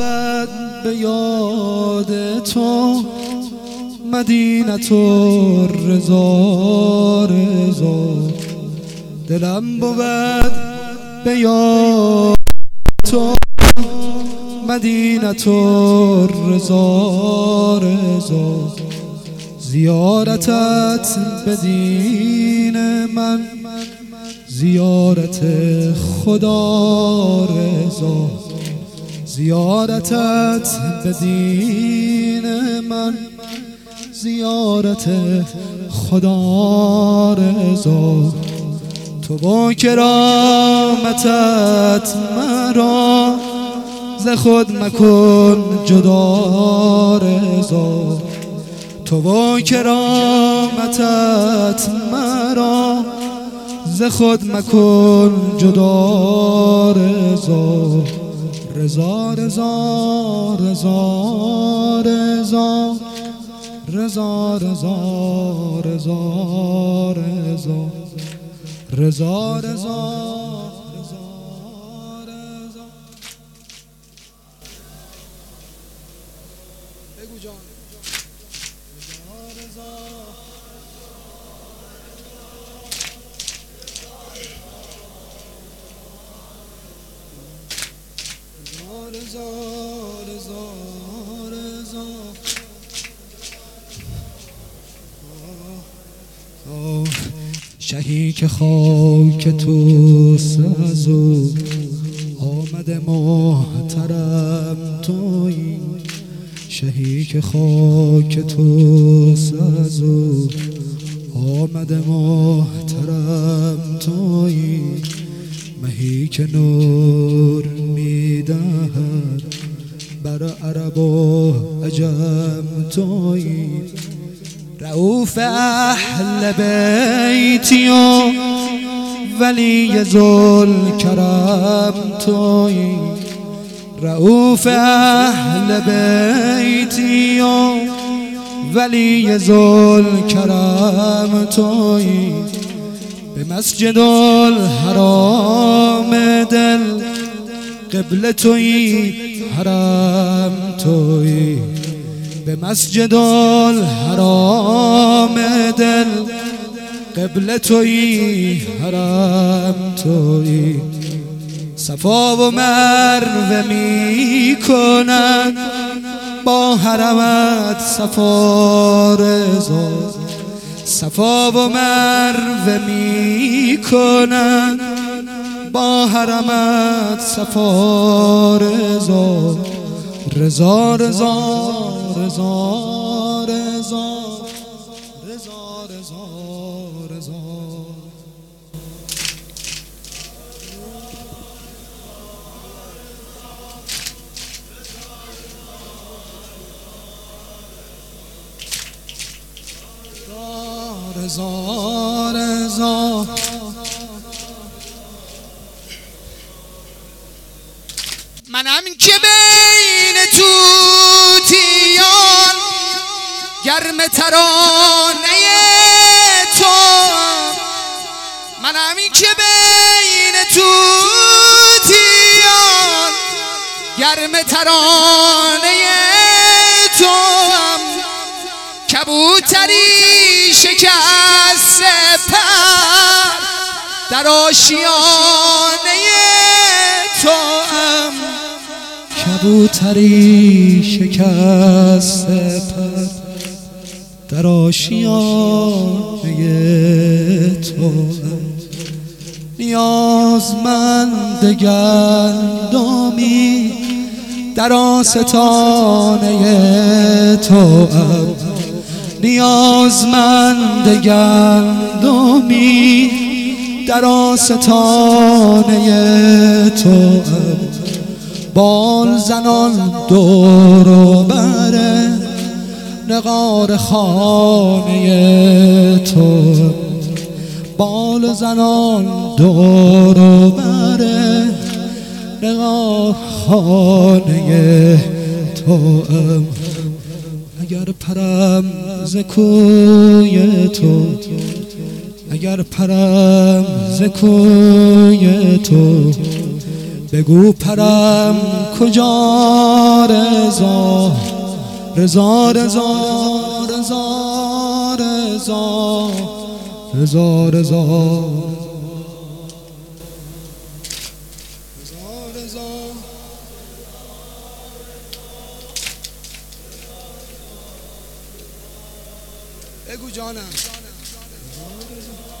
به یاد تو مدینه و رضا رضا، دلم بود به یاد تو مدینه و رضا رضا، زیارتت به دین من زیارت خدا رضا، زیارتت به دین من زیارت خدا رضا، تو با کرامتت مرا ز خود مکن جدا رضا، تو با کرامتت مرا ز خود مکن جدا رضا، رضا رضا رضا رضا رضا رضا رضا رضا رضا رضا. بگو جان رضا رضا رضا. شهی که خاک توست از او آمده محترم تویی، شهی که خاک توست از او آمده محترم تویی، مهی که نور میدهد بر عرب و عجم تویی، رؤوف اهل بیتی و ولی ذوالکرم تویی، رؤوف اهل بیتی و ولی ذوالکرم تویی، به مسجد الحرام دل قبله تویی حرم تویی، به مسجد الحرام دل قبله تویی حرم تویی، صفا و مروه می کنند با حرمت صفا رضا، صفا و مروه می کنند با حرمت صفا رضا، رضا رضا رضا رضا رضا رضا رضا. رضا رضا منم که بین توتیان گرم ترانه تو، منم که بین توتیان گرم ترانه تو، کبوتری شکست پر در آشیانه توام، کبوتری شکست پر در آشیانه توام، نیازمند گندمی در آستانه توام، نیازمند گندمی در آستانه توام، بال زنان دور و بر نقار خانه توام، بال زنان دور و بر نقار خانه توام، اگر پرم ز کوی تو، اگر پرم ز کوی تو بگو پرم کجا رضا رضا رضا رضا رضا رضا رضا بگو جانم